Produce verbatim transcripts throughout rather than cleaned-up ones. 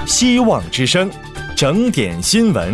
希望之声，整点新闻。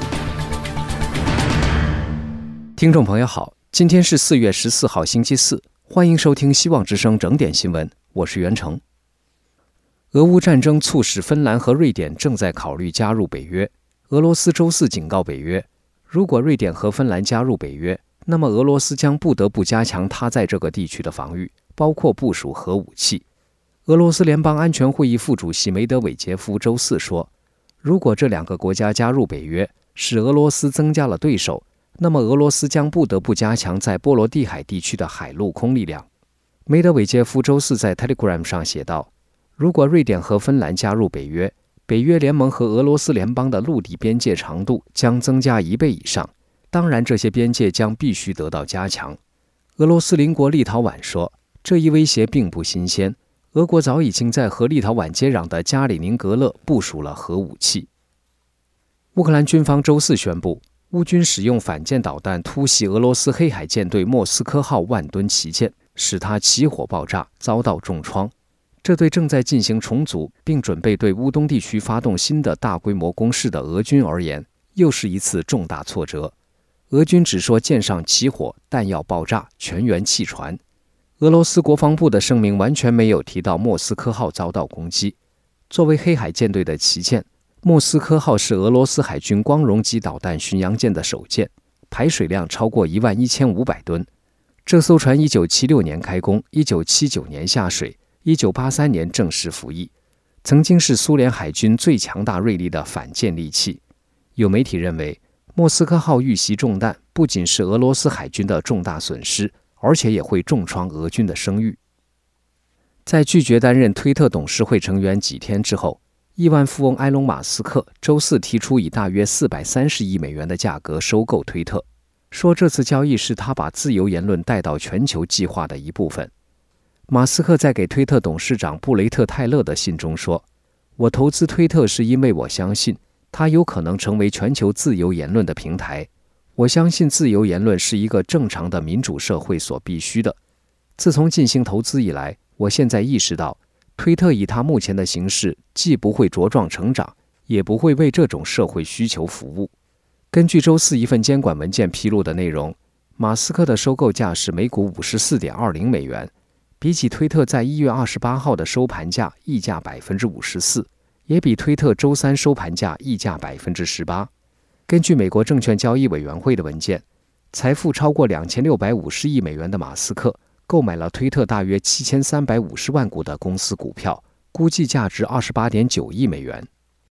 听众朋友好，今天是四月十四号星期四，欢迎收听希望之声整点新闻，我是袁成。俄乌战争促使芬兰和瑞典正在考虑加入北约。俄罗斯周四警告北约，如果瑞典和芬兰加入北约，那么俄罗斯将不得不加强它在这个地区的防御，包括部署核武器。俄罗斯联邦安全会议副主席梅德韦杰夫周四说，如果这两个国家加入北约，使俄罗斯增加了对手，那么俄罗斯将不得不加强在波罗的海地区的海陆空力量。梅德韦杰夫周四在 Telegram 上写道，如果瑞典和芬兰加入北约，北约联盟和俄罗斯联邦的陆地边界长度将增加一倍以上，当然这些边界将必须得到加强。俄罗斯邻国立陶宛说，这一威胁并不新鲜，俄国早已经在和立陶宛接壤的加里宁格勒部署了核武器。乌克兰军方周四宣布，乌军使用反舰导弹突袭俄罗斯黑海舰队莫斯科号万吨旗舰，使它起火爆炸，遭到重创。这对正在进行重组并准备对乌东地区发动新的大规模攻势的俄军而言，又是一次重大挫折。俄军只说舰上起火，弹药爆炸，全员弃船。俄罗斯国防部的声明完全没有提到莫斯科号遭到攻击。作为黑海舰队的旗舰，莫斯科号是俄罗斯海军光荣级导弹巡洋舰的首舰，排水量超过一万一千五百吨。这艘船一九七六年开工，一九七九年下水，一九八三年正式服役，曾经是苏联海军最强大锐利的反舰利器。有媒体认为，莫斯科号遇袭中弹不仅是俄罗斯海军的重大损失，而且也会重创俄军的声誉。在拒绝担任推特董事会成员几天之后，亿万富翁埃隆·马斯克周四提出以大约四百三十亿美元的价格收购推特，说这次交易是他把自由言论带到全球计划的一部分。马斯克在给推特董事长布雷特·泰勒的信中说，我投资推特是因为我相信它有可能成为全球自由言论的平台。我相信自由言论是一个正常的民主社会所必须的。自从进行投资以来，我现在意识到，推特以它目前的形式既不会茁壮成长，也不会为这种社会需求服务。根据周四一份监管文件披露的内容，马斯克的收购价是每股 五十四点二零美元，比起推特在一月二十八号的收盘价溢价 百分之五十四， 也比推特周三收盘价溢价 百分之十八。根据美国证券交易委员会的文件，财富超过两千六百五十亿美元的马斯克购买了推特大约七千三百五十万股的公司股票，估计价值 二十八点九亿美元。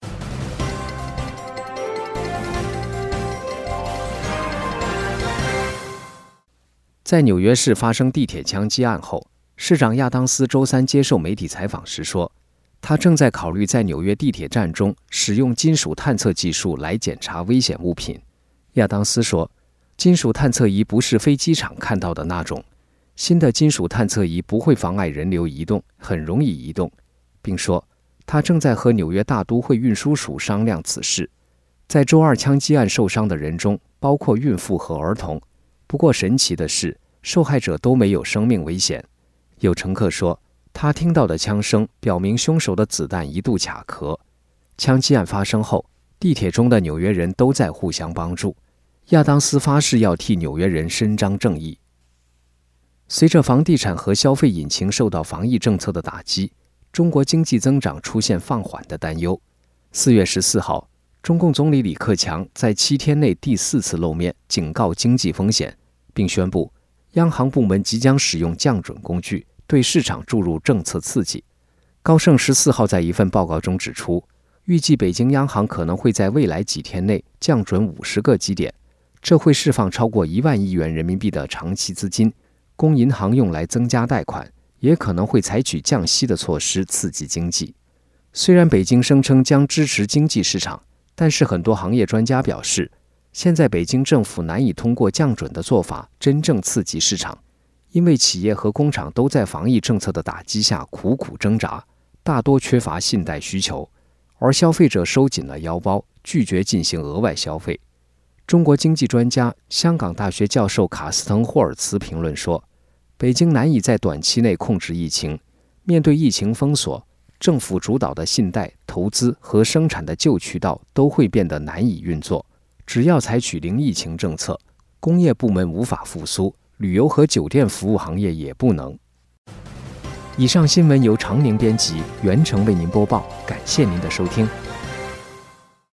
在纽约市发生地铁枪击案后，市长亚当斯周三接受媒体采访时说，他正在考虑在纽约地铁站中使用金属探测技术来检查危险物品。亚当斯说，金属探测仪不是飞机场看到的那种，新的金属探测仪不会妨碍人流移动，很容易移动，并说他正在和纽约大都会运输署商量此事。在周二枪击案受伤的人中包括孕妇和儿童，不过神奇的是，受害者都没有生命危险。有乘客说，他听到的枪声表明凶手的子弹一度卡壳。枪击案发生后，地铁中的纽约人都在互相帮助。亚当斯发誓要替纽约人伸张正义。随着房地产和消费引擎受到防疫政策的打击，中国经济增长出现放缓的担忧。四月十四号，中共总理李克强在七天内第四次露面，警告经济风险，并宣布央行部门即将使用降准工具对市场注入政策刺激。高盛十四号在一份报告中指出，预计北京央行可能会在未来几天内降准五十个基点，这会释放超过一万亿元人民币的长期资金，供银行用来增加贷款，也可能会采取降息的措施刺激经济。虽然北京声称将支持经济市场，但是很多行业专家表示，现在北京政府难以通过降准的做法真正刺激市场，因为企业和工厂都在防疫政策的打击下苦苦挣扎，大多缺乏信贷需求，而消费者收紧了腰包，拒绝进行额外消费。中国经济专家、香港大学教授卡斯滕·霍尔茨评论说，北京难以在短期内控制疫情，面对疫情封锁， 政府主导的信贷、投资和生产的旧渠道都会变得难以运作。只要采取零疫情政策，工业部门无法复苏，旅游和酒店服务行业也不能。以上新闻由常宁编辑，袁成为您播报，感谢您的收听。